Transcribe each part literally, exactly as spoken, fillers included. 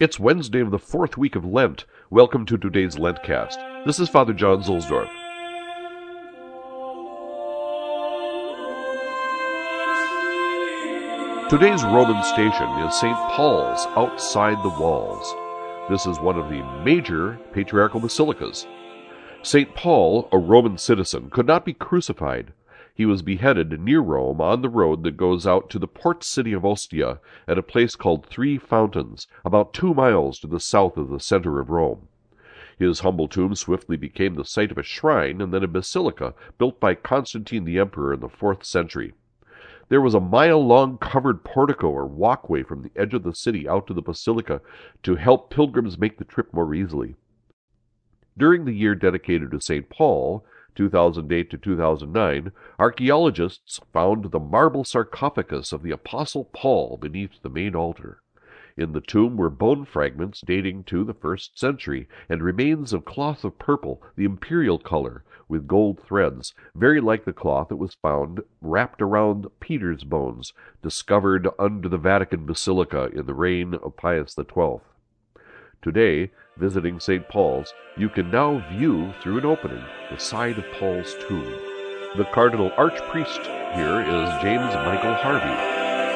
It's Wednesday of the fourth week of Lent. Welcome to today's Lentcast. This is Father John Zuhlsdorf. Today's Roman station is Saint Paul's outside the walls. This is one of the major patriarchal basilicas. Saint Paul, a Roman citizen, could not be crucified. He was beheaded near Rome on the road that goes out to the port city of Ostia at a place called Three Fountains, about two miles to the south of the center of Rome. His humble tomb swiftly became the site of a shrine and then a basilica built by Constantine the Emperor in the fourth century. There was a mile-long covered portico or walkway from the edge of the city out to the basilica to help pilgrims make the trip more easily. During the year dedicated to Saint Paul, two thousand eight to two thousand nine, archaeologists found the marble sarcophagus of the Apostle Paul beneath the main altar. In the tomb were bone fragments dating to the first century, and remains of cloth of purple, the imperial color, with gold threads, very like the cloth that was found wrapped around Peter's bones, discovered under the Vatican Basilica in the reign of Pius the twelfth. Today, visiting Saint Paul's, you can now view through an opening the side of Paul's tomb. The Cardinal Archpriest here is James Michael Harvey.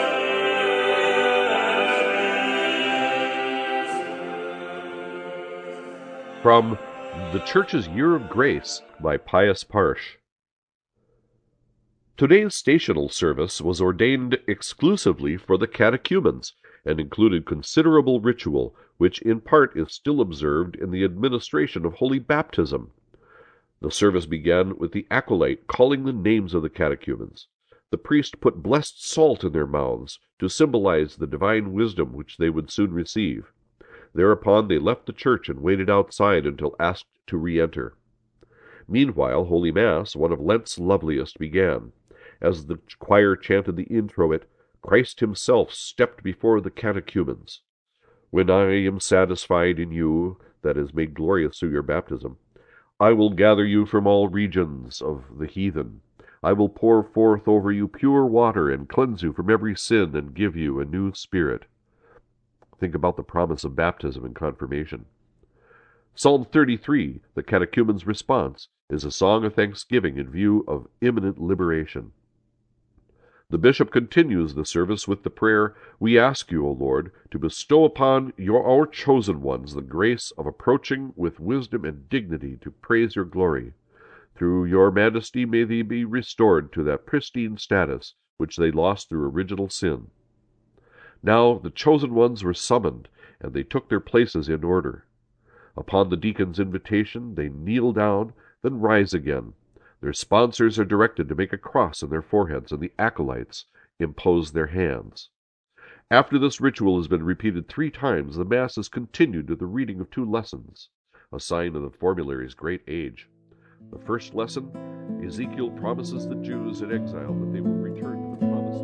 From The Church's Year of Grace by Pius Parsh. Today's stational service was ordained exclusively for the catechumens, and included considerable ritual, which in part is still observed in the administration of Holy Baptism. The service began with the acolyte calling the names of the catechumens. The priest put blessed salt in their mouths to symbolize the divine wisdom which they would soon receive. Thereupon they left the church and waited outside until asked to re-enter. Meanwhile, Holy Mass, one of Lent's loveliest, began. As the choir chanted the introit, Christ himself stepped before the catechumens. When I am satisfied in you, that is, made glorious through your baptism, I will gather you from all regions of the heathen. I will pour forth over you pure water and cleanse you from every sin and give you a new spirit. Think about the promise of baptism and confirmation. Psalm thirty-three, the catechumen's response, is a song of thanksgiving in view of imminent liberation. The bishop continues the service with the prayer, We ask you, O Lord, to bestow upon your our chosen ones the grace of approaching with wisdom and dignity to praise your glory. Through your majesty may they be restored to that pristine status which they lost through original sin. Now the chosen ones were summoned, and they took their places in order. Upon the deacon's invitation, they kneel down, then rise again. Their sponsors are directed to make a cross on their foreheads, and the acolytes impose their hands. After this ritual has been repeated three times, the Mass is continued to the reading of two lessons, a sign of the formulary's great age. The first lesson, Ezekiel promises the Jews in exile that they will return to the Promised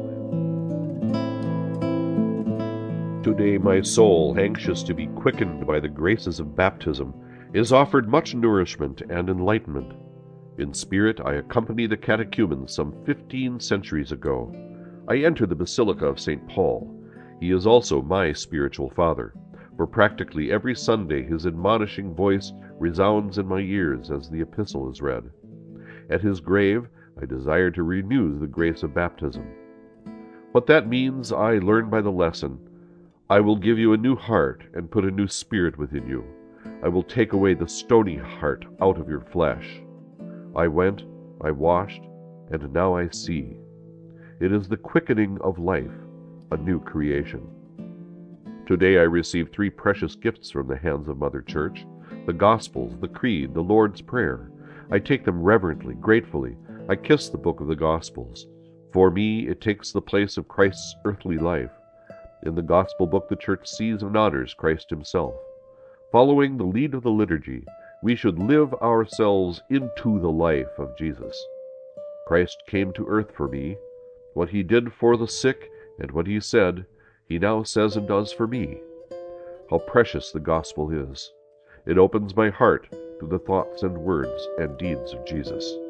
Land. Today my soul, anxious to be quickened by the graces of baptism, is offered much nourishment and enlightenment. In spirit, I accompany the catechumens some fifteen centuries ago. I enter the Basilica of Saint Paul. He is also my spiritual father, for practically every Sunday his admonishing voice resounds in my ears as the epistle is read. At his grave, I desire to renew the grace of baptism. What that means, I learn by the lesson. I will give you a new heart and put a new spirit within you. I will take away the stony heart out of your flesh. I went, I washed, and now I see. It is the quickening of life, a new creation. Today I receive three precious gifts from the hands of Mother Church, the Gospels, the Creed, the Lord's Prayer. I take them reverently, gratefully. I kiss the book of the Gospels. For me, it takes the place of Christ's earthly life. In the Gospel book, the Church sees and honors Christ himself. Following the lead of the liturgy, we should live ourselves into the life of Jesus. Christ came to earth for me. What he did for the sick and what he said, he now says and does for me. How precious the gospel is. It opens my heart to the thoughts and words and deeds of Jesus.